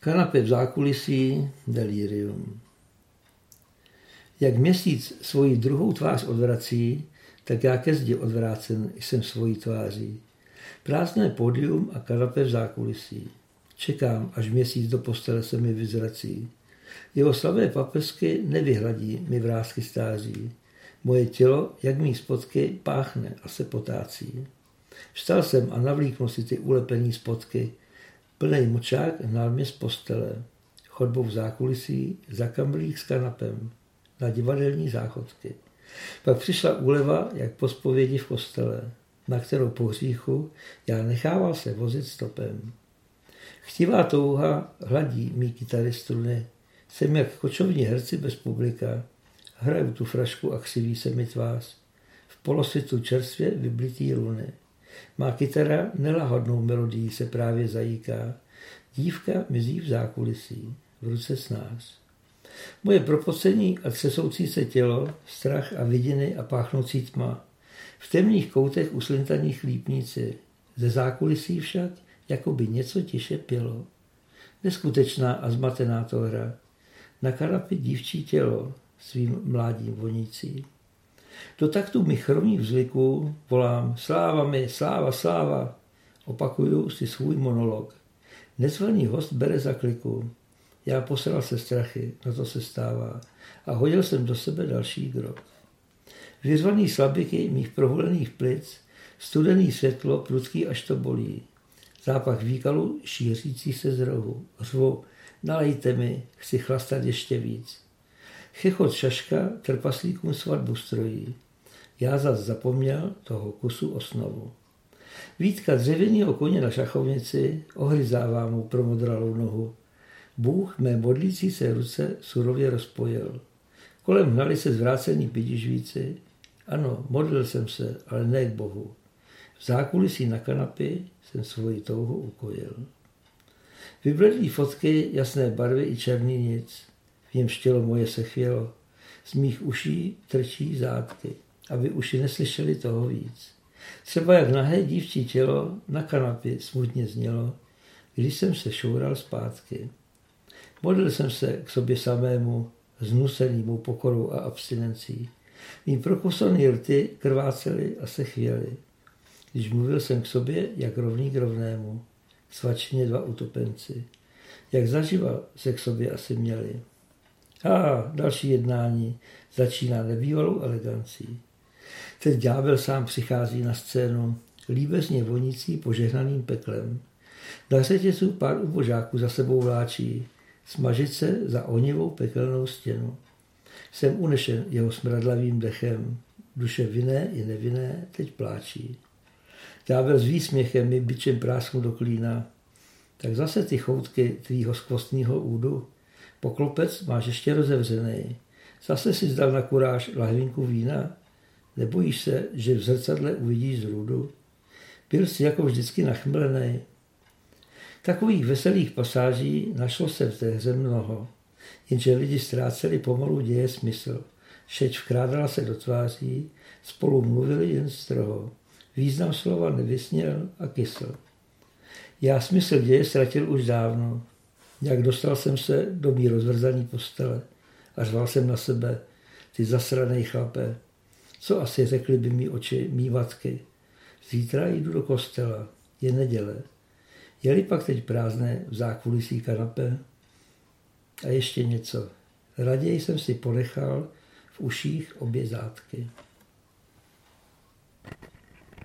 Kanape v zákulisí, delirium. Jak měsíc svoji druhou tvář odvrací, tak já ke zdi odvrácen jsem svojí tváří. Prázdné pódium a kanape v zákulisí. Čekám, až měsíc do postele se mi vyzrací. Jeho slabé paprsky nevyhladí mi vrásky stáří. Moje tělo, jak mý spodky, páchne a se potácí. Vstal jsem a navlíknu si ty ulepený spodky. Plnej močák hnal mě z postele. Chodbou v zákulisí, za kamblík s kanapem. Na divadelní záchodky. Pak přišla úleva, jak po zpovědi v kostele, na kterou po hříchu já nechával se vozit stopem. Chtivá touha hladí mý kytary struny. Jsem jak kočovní herci bez publika. Hraju tu frašku a křiví se mi tvář. V polosvětu čerstvě vyblitý luny. Má kytara nelahodnou melodii se právě zajíká. Dívka mizí v zákulisí, v ruce snář. Moje propocení a třesoucí se tělo, strach a vidiny a páchnoucí tma. V temných koutech uslintaní chlípníci. Ze zákulisí však jakoby něco tiše pělo. Neskutečná a zmatená to hra. Na kanapi dívčí tělo, svým mládím vonící. Do taktu mi chromých vzliků volám sláva mi, sláva, sláva. Opakuju si svůj monolog. Nezvaný host bere za kliku. Já posral se strachy, no to se stává, a hodil jsem do sebe další grob. Vyřvaný slabiky mých prohulených plic, studený světlo, prudký až to bolí. Zápach výkalu šířící se z rohu. Řvu, nalejte mi, chci chlastat ještě víc. Chechot šaška trpaslíkům svatbu strojí. Já zas zapomněl toho kusu osnovu. Vítka dřevěného koně na šachovnici ohryzává mu promodralou nohu. Bůh mé modlící se ruce surově rozpojil. Kolem hnali se zvrácený pidižvíci. Ano, modlil jsem se, ale ne k Bohu. V zákulisí na kanapě jsem svoji touhu ukojil. Vybledlý fotky, jasné barvy i černý nic. V němž tělo moje se chvělo. Z mých uší trčí zátky, aby uši neslyšeli toho víc. Třeba jak nahé dívčí tělo na kanapě smutně znělo, když jsem se šoural zpátky. Modlil jsem se k sobě samému, znusenýmu pokorou a abstinencí. Mým prokusaný rty krvácely a se chvěly. Když mluvil jsem k sobě, jak rovný k rovnému, svačně dva utopenci. Jak zaživa se k sobě asi měli. Další jednání začíná nebývalou elegancí. Teď ďábel sám přichází na scénu, líbezně vonící požehnaným peklem. Na řetězu pár ubožáků za sebou vláčí, smažit se za onivou pekelnou stěnu. Jsem unešen jeho smradlavým dechem, duše vinné i nevinné teď pláčí. Ďábel s výsměchem mi bičem prásknu do klína, tak zase ty choutky tvýho skvostního údu. Poklopec máš ještě rozevřený. Zase si zdal na kuráž lahvinku vína. Nebojíš se, že v zrcadle uvidíš zrůdu? Byl jsi jako vždycky nachmelený. Takových veselých pasáží našlo se v té hře mnoho, jenže lidi ztráceli pomalu děje smysl. Šeť vkrádala se do tváří, spolu mluvili jen stroho. Význam slova nevysněl a kysl. Já smysl děje ztratil už dávno. Jak dostal jsem se do mý rozvrzaný postele a řval jsem na sebe, ty zasranej chlape. Co asi řekli by mi oči, mý matky. Zítra jdu do kostela, je neděle. Jeli pak teď prázdné v zákulisí kanape? A ještě něco. Raději jsem si ponechal v uších obě zátky.